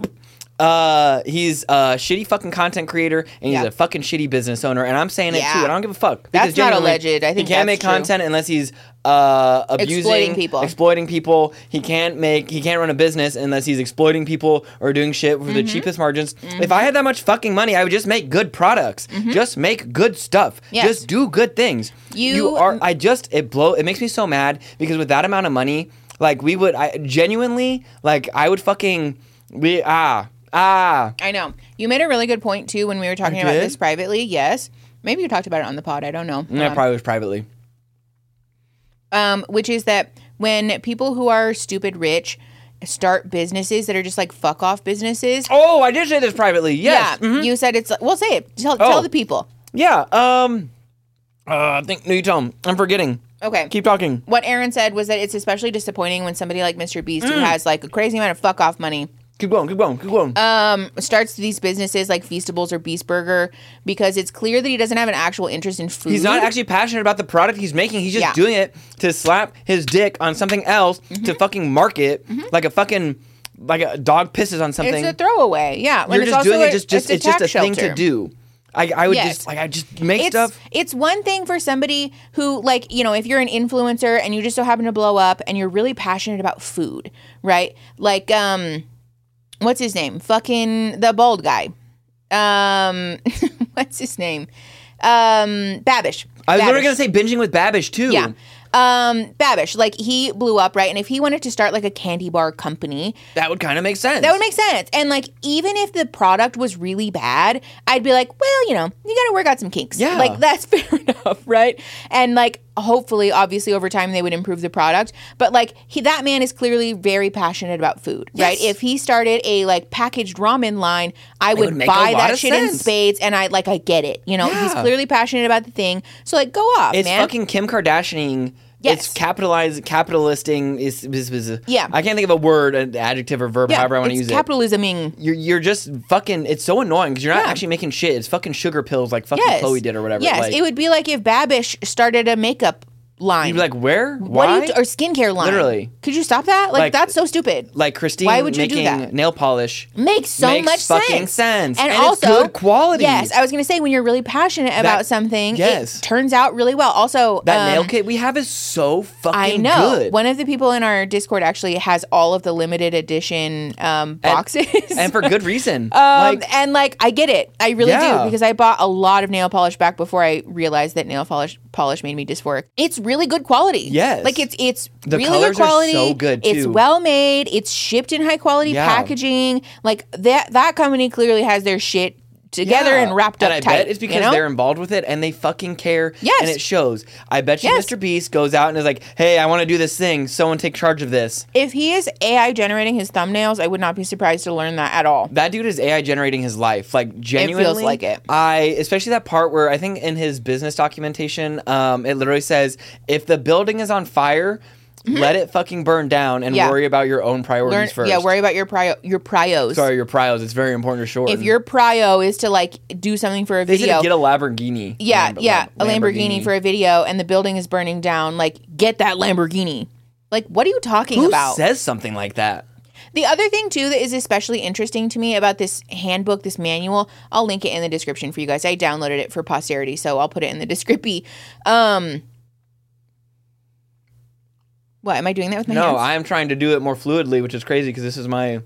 Uh, he's a shitty fucking content creator, and he's Yeah. a fucking shitty business owner, and I'm saying it Yeah. too. And I don't give a fuck. That's because not genuinely, alleged. I think he can't that's make true. content unless he's uh abusing Exploiting people. exploiting people. He can't make, he can't run a business unless he's exploiting people or doing shit for Mm-hmm. the cheapest margins. If I had that much fucking money, I would just make good products. Just make good stuff. Mm-hmm. Yes. Just do good things. You- are. I just it blow. It makes me so mad because with that amount of money, like we would, I genuinely like I would fucking we ah. Ah, I know. You made a really good point, too, when we were talking I about did? this privately. Yes. Maybe you talked about it on the pod. I don't know. that Um, probably was privately. um, which is that when people who are stupid rich start businesses that are just like fuck off businesses. Oh, I did say this privately. Yes. Yeah. mhm. You said it's like, well, say it. Tell, Oh. tell the people. Yeah. Um. Uh, I think no, you tell 'em. I'm forgetting. Okay. Keep talking. What Aaron said was that it's especially disappointing when somebody like Mister Beast, Mm. who has like a crazy amount of fuck off money, Keep going. Keep going. Keep going. um, starts these businesses like Feastables or Beast Burger because it's clear that he doesn't have an actual interest in food. He's not actually passionate about the product he's making. He's just Yeah. doing it to slap his dick on something else Mm-hmm. to fucking market like a fucking like a dog pisses on something. It's a throwaway. Yeah. When You're it's just also doing a- it. Just, just a it's just a tax thing to shelter. do. I, I would Yes. just like I just make It's, stuff. it's one thing for somebody who, like, you know, if you're an influencer and you just so happen to blow up and you're really passionate about food, right? Like, um, what's his name? Fucking the bald guy. Um, what's his name? Um, Babish. I was literally Babish. gonna say binging with Babish too. Yeah. Um, Babish, like he blew up, right? And if he wanted to start like a candy bar company, That would kind of make sense. that would make sense. And like, even if the product was really bad, I'd be like, well, you know, you got to work out some kinks. Yeah. Like, that's fair enough, right? And like, hopefully, obviously, over time, they would improve the product. But like, he, that man is clearly very passionate about food, right? Yes. If he started a like packaged ramen line, I would, would make a buy lot that of shit in sense. spades. And I like, I get it. You know, he's Yeah. clearly passionate about the thing. So like, go off, It's man. fucking Kim Kardashian. Yes. It's capitalized, capitalisting is, is, is Yeah. I can't think of a word, an adjective or verb, yeah, however I want to it's use capitalisming. it. You're you're just fucking. It's so annoying because you're not Yeah. actually making shit. It's fucking sugar pills like fucking Yes. Chloe did or whatever. Yes, Like, it would be like if Babish started a makeup line. you'd be like, where? What Why? do you, or skincare line? Literally. Could you stop that? Like, Like- that's so stupid. like Christine Why would you do making that? nail polish. Makes so makes much fucking sense. sense. And it's good quality. Yes, I was gonna say when you're really passionate about something, yes. it turns out really well. Also, That um, nail kit we have is so fucking I know. good. One of the people in our Discord actually has all of the limited edition um, boxes. and for good reason. Um, like, and like I get it, I really Yeah. do because I bought a lot of nail polish back before I realized that nail polish polish made me dysphoric. It's really good quality. Yes. like it's it's The really colors good are quality. so good, It's too. well made. It's shipped in high quality Yeah. packaging. Like that that company clearly has their shit together Yeah. and wrapped and up I tight. bet it's because you know? they're involved with it and they fucking care. Yes. And it shows. I bet you Yes. Mister Beast goes out and is like, hey, I want to do this thing. Someone take charge of this. If he is A I generating his thumbnails, I would not be surprised to learn that at all. That dude is A I generating his life. Like, genuinely. like it. I, especially that part where I think in his business documentation, um, it literally says, if the building is on fire, let it fucking burn down and Yeah. worry about your own priorities Learn, first. yeah, worry about your prio, your prios. Sorry, your prios. It's very important to shorten. If your prio is to like do something for a they said video, get a Lamborghini. yeah, Lamb- yeah, Lam- a Lamborghini for a video, and the building is burning down, like get that Lamborghini. Like, what are you talking Who about? says something like that? The other thing too that is especially interesting to me about this handbook, this manual, I'll link it in the description for you guys. I downloaded it for posterity, so I'll put it in the description. Um, what am I doing that with my No, hands? I am trying to do it more fluidly, which is crazy because this is my.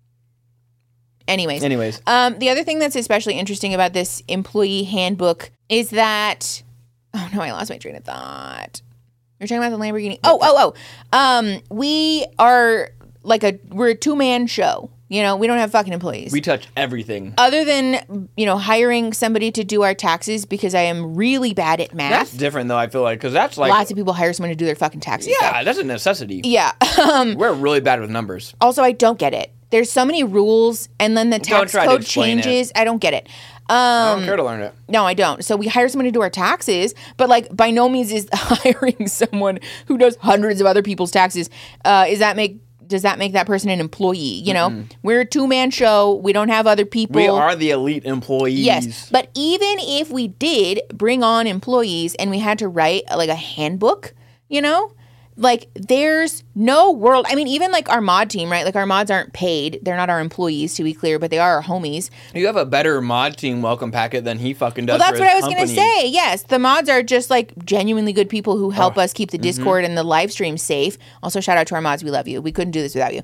Anyways, Anyways, um, the other thing that's especially interesting about this employee handbook is that. Oh no, I lost my train of thought. You're talking about the Lamborghini. Oh, oh, oh. Um, we are like a we're a two man show. You know, we don't have fucking employees. we touch everything. Other than, you know, hiring somebody to do our taxes because I am really bad at math. That's different though. I feel like because that's like Lots of people hire someone to do their fucking taxes. yeah, that's a necessity. Yeah. Um, We're really bad with numbers. also, I don't get it. There's so many rules, and then the tax try to code explain it. changes. I don't get it. I Um, don't care to learn it. no, I don't. So we hire someone to do our taxes, but like by no means is hiring someone who does hundreds of other people's taxes. Uh, is that make does that make that person an employee? You know, mm-hmm. We're a two man show. We don't have other people. We are the elite employees. Yes, but even if we did bring on employees and we had to write like a handbook, you know, like there's no world. I mean, even like our mod team, right? Like our mods aren't paid. They're not our employees, to be clear, but they are our homies. You have a better mod team welcome packet than he fucking does. Well, that's for what I his was going to company. say. Yes, the mods are just like genuinely good people who help Oh, us keep the Discord and the live stream safe. Also, shout out to our mods. We love you. We couldn't do this without you.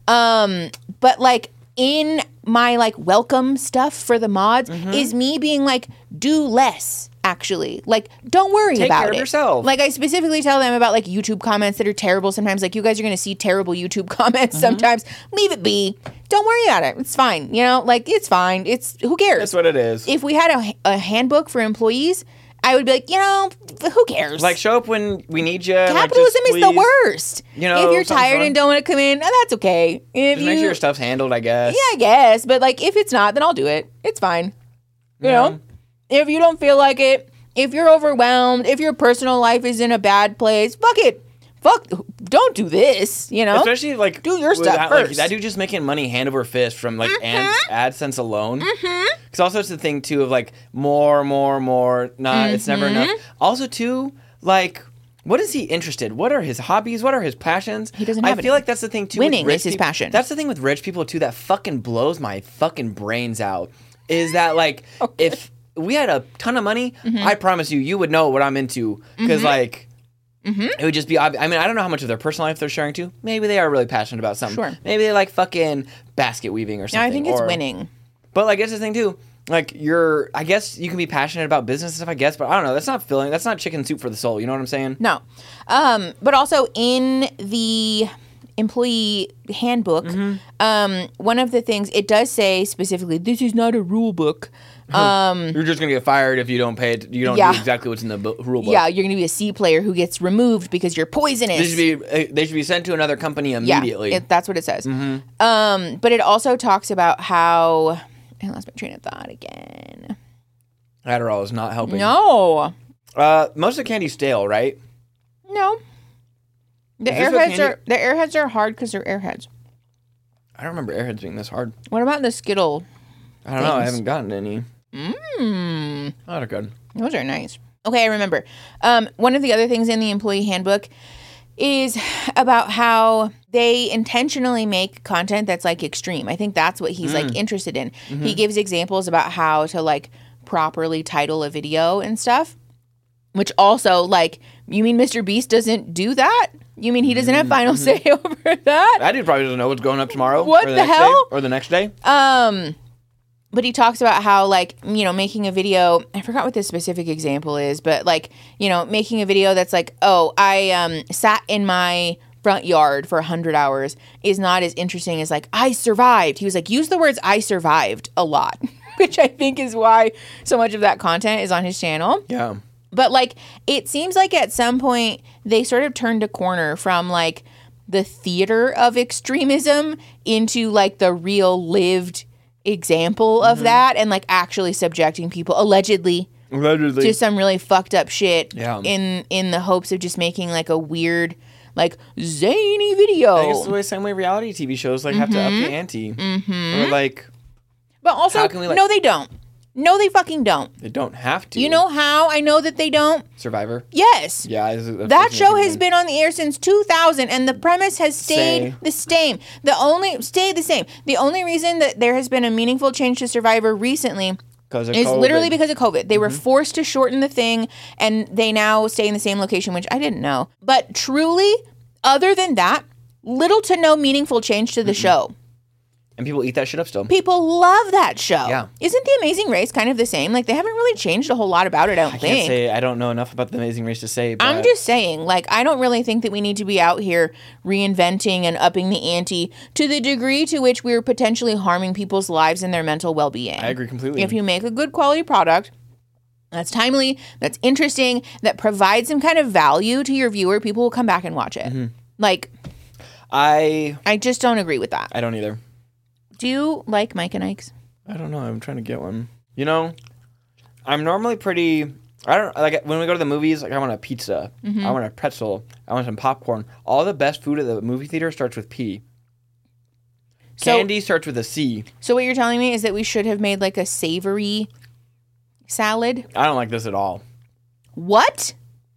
Um, but like in my like welcome stuff for the mods is me being like, do less. Actually, like, don't worry Take about care of it. yourself. Like, I specifically tell them about like YouTube comments that are terrible. Sometimes, like, you guys are going to see terrible YouTube comments. Sometimes, leave it be. Don't worry about it. It's fine. You know, like it's fine. It's who cares? That's what it is. If we had a, a handbook for employees, I would be like, you know, who cares? Like, show up when we need you. Capitalism like, is the worst. You know, if you're something tired fun. and don't want to come in, oh, that's okay. If Just you, make sure your stuff's handled, I guess. yeah, I guess. But like, if it's not, then I'll do it. It's fine. You Yeah. know, if you don't feel like it, if you're overwhelmed, if your personal life is in a bad place, fuck it. Fuck, don't do this, you know? Especially like Do your with stuff that, like, first. that dude just making money hand over fist from like ad, AdSense alone. Because Mm-hmm. also it's the thing too of like more, more, more. Nah, it's never Mm-hmm. enough. Also too, like, what is he interested? What are his hobbies? What are his passions? He doesn't I have feel any. like that's the thing too. Winning with rich is his peop- passion. That's the thing with rich people too that fucking blows my fucking brains out. Is that like if we had a ton of money, Mm-hmm. I promise you, you would know what I'm into because like. Mm-hmm. It would just be obvious. I mean, I don't know how much of their personal life they're sharing too. Maybe they are really passionate about something. Sure. Maybe they like fucking basket weaving or No, something. I think it's or- winning. But like, it's the thing too. Like, you're, I guess you can be passionate about business and stuff, I guess, but I don't know. That's not filling. That's not chicken soup for the soul. You know what I'm saying? No. Um, but also in the employee handbook, Mm-hmm. um, one of the things, it does say specifically, this is not a rule book. Um, You're just gonna get fired if you don't pay. It, you don't Yeah. do exactly what's in the bu- rule book. yeah, you're going to be a C player who gets removed because you're poisonous. They should be. uh, They should be sent to another company immediately. Yeah, it, that's what it says. Mm-hmm. Um, but it also talks about how I lost my train of thought again. Adderall is not helping. No, Uh, most of the candy's stale, right? no. The Is this what airheads candy- are the airheads are hard because they're airheads. I don't remember Airheads being this hard. What about the Skittle? I don't know. I Things. haven't gotten any. Mmm. Oh, they're good. Those are nice. Okay, I remember. Um, one of the other things in the employee handbook is about how they intentionally make content that's like extreme. I think that's what he's Mm. like interested in. Mm-hmm. He gives examples about how to like properly title a video and stuff. Which also, like, you mean Mister Beast doesn't do that? You mean he doesn't have final Mm-hmm. say over that? That dude probably doesn't know what's going up tomorrow. What or the next day, hell? or the next day. Um, but he talks about how, like, you know, making a video, I forgot what this specific example is, but like, you know, making a video that's like, oh, I um sat in my front yard for one hundred hours is not as interesting as like, I survived. He was like, use the words I survived a lot. which I think is why so much of that content is on his channel. Yeah. But like, it seems like at some point they sort of turned a corner from like the theater of extremism into like the real lived example of mm-hmm. that, and like actually subjecting people allegedly, allegedly to some really fucked up shit yeah. in in the hopes of just making like a weird, like zany video. I think it's the way, same way reality T V shows like mm-hmm. have to up the ante. Mm-hmm. Or like, but also, we, like, no, they don't. No, they fucking don't. They don't have to. You know how I know that they don't? Survivor? Yes. Yeah. That show has been on the air since two thousand, and the premise has stayed Say. the same. The only stayed the same. The only reason that there has been a meaningful change to Survivor recently is COVID. Literally because of COVID. They mm-hmm. were forced to shorten the thing, and they now stay in the same location, which I didn't know. But truly, other than that, little to no meaningful change to the mm-hmm. show. And people eat that shit up still. People love that show. Yeah. Isn't The Amazing Race kind of the same? Like, they haven't really changed a whole lot about it, I don't I think. can't say. I don't know enough about The Amazing Race to say, but... I'm just saying, like, I don't really think that we need to be out here reinventing and upping the ante to the degree to which we're potentially harming people's lives and their mental well-being. I agree completely. If you make a good quality product that's timely, that's interesting, that provides some kind of value to your viewer, people will come back and watch it. Mm-hmm. Like, I... I just don't agree with that. I don't either. Do you like Mike and Ike's? I don't know. I'm trying to get one. You know, I'm normally pretty... I don't... Like, when we go to the movies, like, I want a pizza. Mm-hmm. I want a pretzel. I want some popcorn. All the best food at the movie theater starts with P. So, Candy starts with a C. So what you're telling me is that we should have made, like, a savory salad? I don't like this at all. What?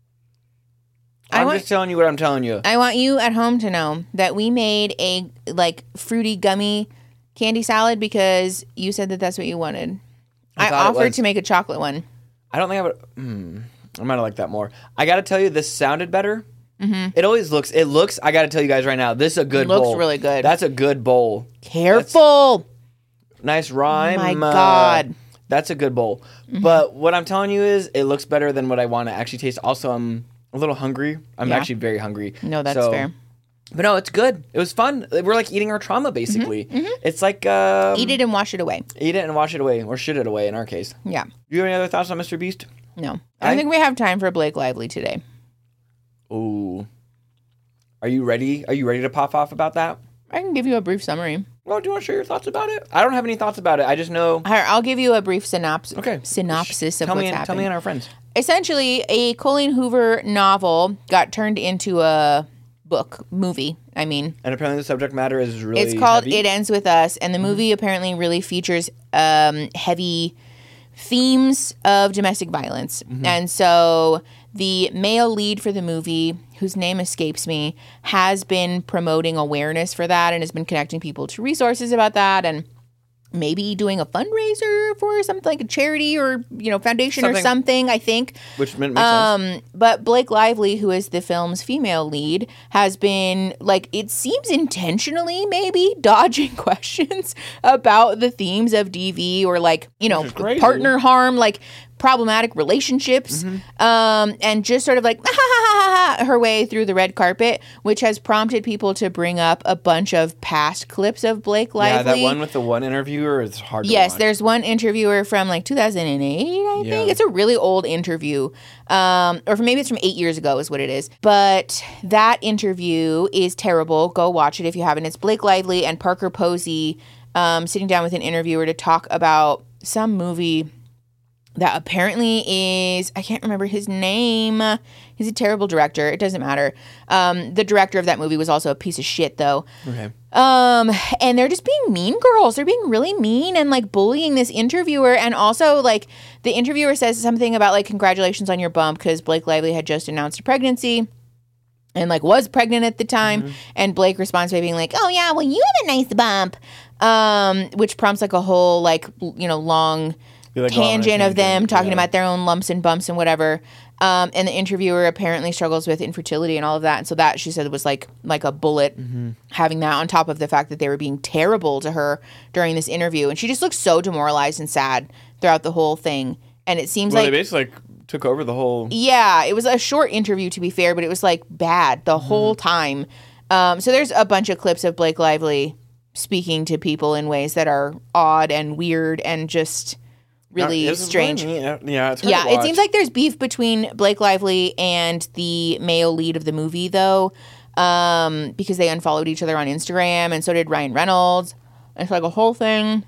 I'm I want, just telling you what I'm telling you. I want you at home to know that we made a, like, fruity gummy candy salad because you said that that's what you wanted. I, I offered to make a chocolate one. I don't think I would... Mm, I might have liked that more. I got to tell you, this sounded better. Mm-hmm. It always looks... It looks... I got to tell you guys right now, this is a good it looks bowl. Looks really good. That's a good bowl. Careful! That's nice rhyme. Oh my God. Uh, that's a good bowl. Mm-hmm. But what I'm telling you is, it looks better than what I want to actually taste. Also, I'm a little hungry. I'm yeah. actually very hungry. No, that's so, fair. But no, it's good. It was fun. We're like eating our trauma, basically. Mm-hmm, mm-hmm. It's like... Um, eat it and wash it away. Eat it and wash it away. Or shit it away, in our case. Yeah. Do you have any other thoughts on Mister Beast? No. I, I don't think we have time for Blake Lively today. Ooh. Are you ready? Are you ready to pop off about that? I can give you a brief summary. Well, do you want to share your thoughts about it? I don't have any thoughts about it. I just know... I'll give you a brief synopsis, okay. synopsis of tell what's me and, happening. Tell me and our friends. Essentially, a Colleen Hoover novel got turned into a... book, movie, I mean. And apparently the subject matter is really It's called heavy. It Ends With Us, and the movie mm-hmm. apparently really features um, heavy themes of domestic violence. Mm-hmm. And so the male lead for the movie, whose name escapes me, has been promoting awareness for that and has been connecting people to resources about that and maybe doing a fundraiser for something like a charity or, you know, foundation something, or something, I think. Which makes um, sense. But Blake Lively, who is the film's female lead, has been, like, it seems intentionally maybe dodging questions about the themes of D V or, like, you know, partner harm, like problematic relationships, mm-hmm. um, and just sort of like her way through the red carpet, which has prompted people to bring up a bunch of past clips of Blake Lively. Yeah, that one with the one interviewer is hard to Yes, watch. there's one interviewer from like two thousand eight, I yeah. think. It's a really old interview. Um, or maybe it's from eight years ago is what it is. But that interview is terrible. Go watch it if you haven't. It's Blake Lively and Parker Posey um, sitting down with an interviewer to talk about some movie that apparently is, I can't remember his name. He's a terrible director. It doesn't matter. Um, the director of that movie was also a piece of shit, though. Okay. Um, and they're just being mean girls. They're being really mean and, like, bullying this interviewer. And also, like, the interviewer says something about, like, congratulations on your bump because Blake Lively had just announced a pregnancy and, like, was pregnant at the time. Mm-hmm. And Blake responds by being like, oh, yeah, well, you have a nice bump. Um, which prompts, like, a whole, like, you know, long... Like tangent of them talking yeah. about their own lumps and bumps and whatever. Um, and the interviewer apparently struggles with infertility and all of that. And so that, she said, was like like a bullet, mm-hmm. having that on top of the fact that they were being terrible to her during this interview. And she just looked so demoralized and sad throughout the whole thing. And it seems well, like... they basically like, took over the whole... Yeah, it was a short interview, to be fair, but it was like bad the mm-hmm. whole time. Um, so there's a bunch of clips of Blake Lively speaking to people in ways that are odd and weird and just really Yeah, this is strange. really neat. Yeah, it's hard Yeah, to it watch. seems like there's beef between Blake Lively and the male lead of the movie, though, um, because they unfollowed each other on Instagram, and so did Ryan Reynolds. It's like a whole thing.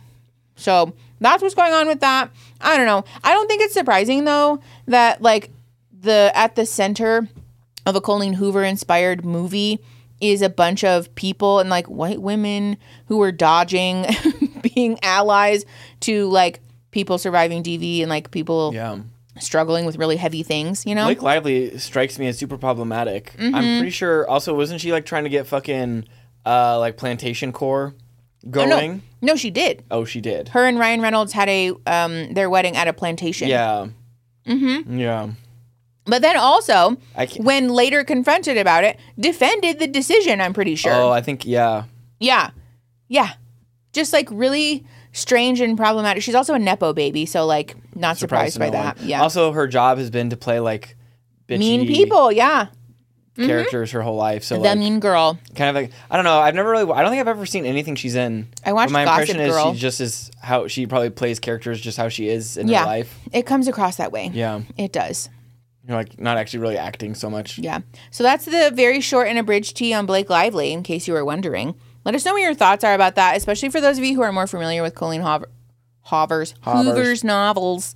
So that's what's going on with that. I don't know. I don't think it's surprising, though, that like the at the center of a Colleen Hoover inspired movie is a bunch of people and like white women who are dodging being allies to like people surviving D V and like people Yeah. struggling with really heavy things, you know? Blake Lively strikes me as super problematic. Mm-hmm. I'm pretty sure. Also, wasn't she like trying to get fucking uh like Plantation Core Oh, going? no, no, she did. Oh, she did. Her and Ryan Reynolds had a um their wedding at a plantation. Yeah. Mm-hmm. Yeah. But then also, I can't. when later confronted about it, defended the decision, I'm pretty sure. Oh, I think yeah. Yeah. Yeah. Just like really strange and problematic. She's also a Nepo baby, so like not Surprised surprised by no that. one. Yeah. Also, her job has been to play like bitchy mean people, yeah. characters her whole life. So The like, mean girl. kind of like I don't know. I've never really. I don't think I've ever seen anything she's in. I watched But my Gossip impression Girl. is she just is how she probably plays characters just how she is in Yeah. her life. It comes across that way. Yeah. It does. You're like not actually really acting so much. Yeah. So that's the very short and abridged tea on Blake Lively, in case you were wondering. Let us know what your thoughts are about that, especially for those of you who are more familiar with Colleen Hoover, Hoover's, Hovers. Hoover's novels,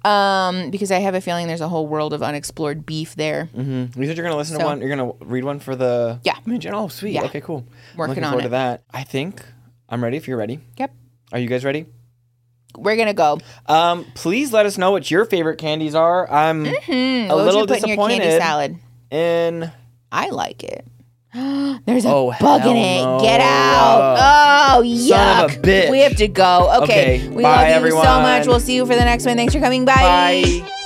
um, because I have a feeling there's a whole world of unexplored beef there. Mm-hmm. You said you're gonna listen to So- one. You're gonna read one for the Yeah. main channel. Oh, sweet. Yeah. Okay, cool. I'm Working looking on forward it. to that. I think I'm ready. If you're ready. Yep. Are you guys ready? We're going to go. Um, please let us know what your favorite candies are. I'm Hmm, a what little would you put in your candy disappointed salad? in. I like it. There's a Oh, bug in hell it. Get no. out. Oh, yuck. Son of a bitch. We have to go. Okay. Okay, We bye, love you so everyone. much. We'll see you for the next one. Thanks for coming. Bye. Bye.